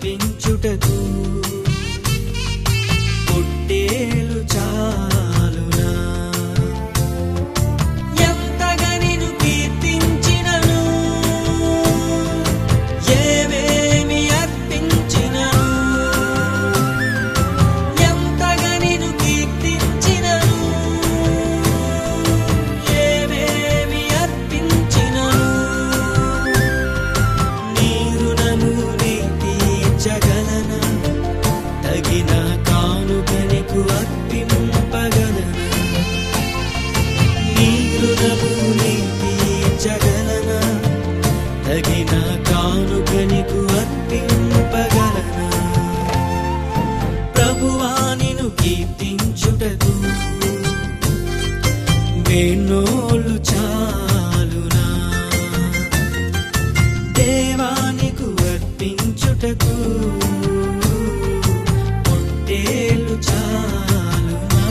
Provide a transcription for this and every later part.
అర్పించుటకు పొట్టేలు చాలునా ఎంతగా నిన్ను కీర్తించినను ఏవేమి అర్పించినను ఎంతగా నిన్ను కీర్తించినను ఏవేమి అర్పించినను నీ రుణము నీ తీర్చగలనా తగిన కానుక నీకు అర్పింపగలనా నీ రుణము నీ తీర్చగలనా తగిన కానుక నీకు అర్పింపగలనా ప్రభువా నిన్ను కీర్తించుటకు వేణోళ్ళు చాలునా దేవా నీకు అర్పించుటకు పొట్టేలు చాలునా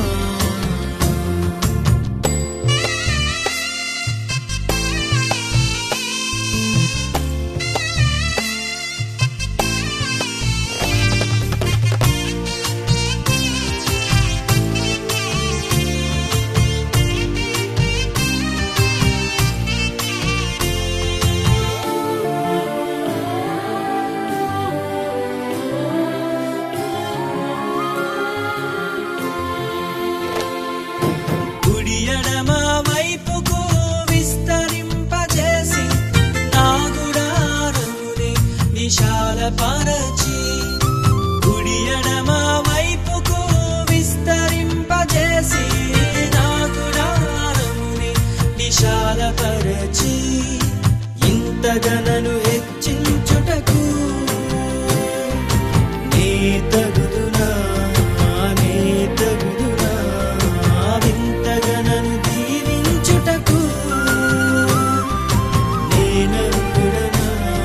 కుడి ఎడమ వైపుకు విస్తరింపజేసి నా గుడారముని విశాలపరచి కుడి ఎడమ వైపుకు విస్తరింపజేసి నా గుడారముని విశాలపరచి ఇంతగా నన్ను హెచ్చించుటకు నీ తగుదునా నీ తగుదునా వింతగా నన్ను దీవించుటకు నేనర్హుడనా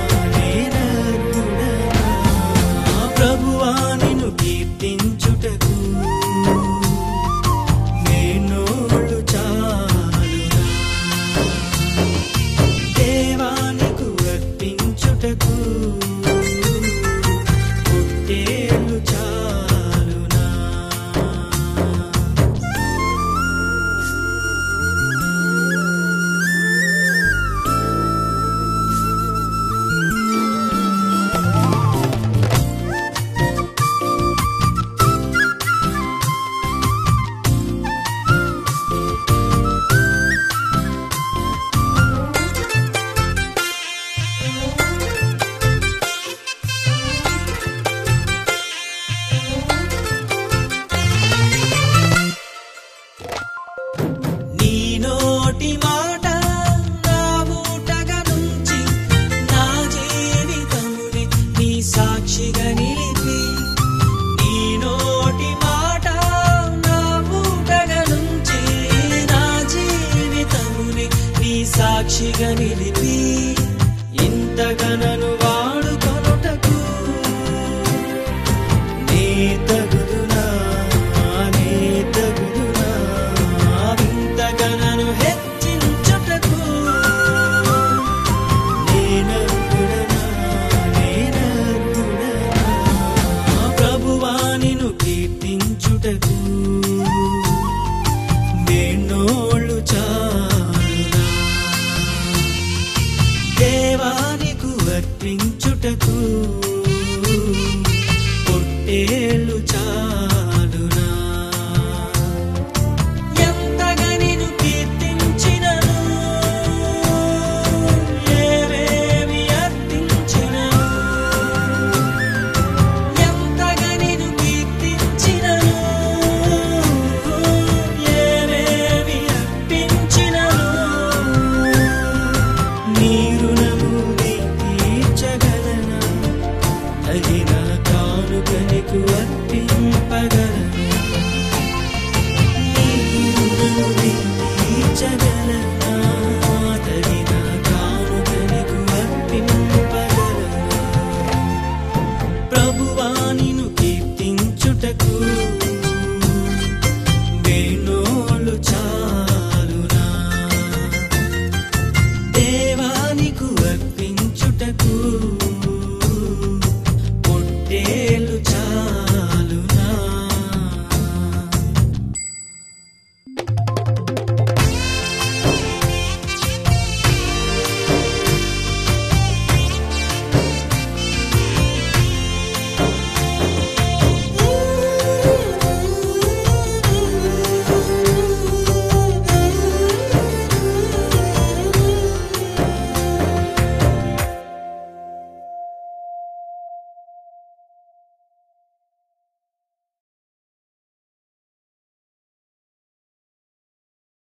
ప్రభువా నిన్ను కీర్తించుటకు వేణోళ్ళు చాలునా దేవా నీకు అర్పించుటకు పొట్టేలు చాలునా నీ నోటి మాట నా ఊటగా నుంచి నా జీవితముని నీ సాక్షిగా నిలిపి నీ నోటి మాట నా ఊటగా నుంచి నా జీవితముని నీ సాక్షిగా నిలిపి ఇంతగా నన్ను వాడుకొనుటకు నీ తగుదునా నీ తగుదునా వింతగా నన్ను హెచ్చించుటకు నేనర్హుడనా ప్రభువా నిన్ను కీర్తించుటకు వేణోళ్ళు చాలునా దేవా నీకు అర్పించుటకు పొట్టేలు చాలునా ఎంతగా నిన్ను కీర్తించినను ఏవేమి అర్పించినను ఎంతగా నిన్ను కీర్తించినను ఏవేమి అర్పించినను నీ రుణము నీ తీర్చగలనా తగిన కానుక నీకు అర్పింపగలనా నీ రుణము నీ తీర్చగలనా తగిన కానుక నీకు అర్పింపగలనా ప్రభువా నిన్ను కీర్తించుటకు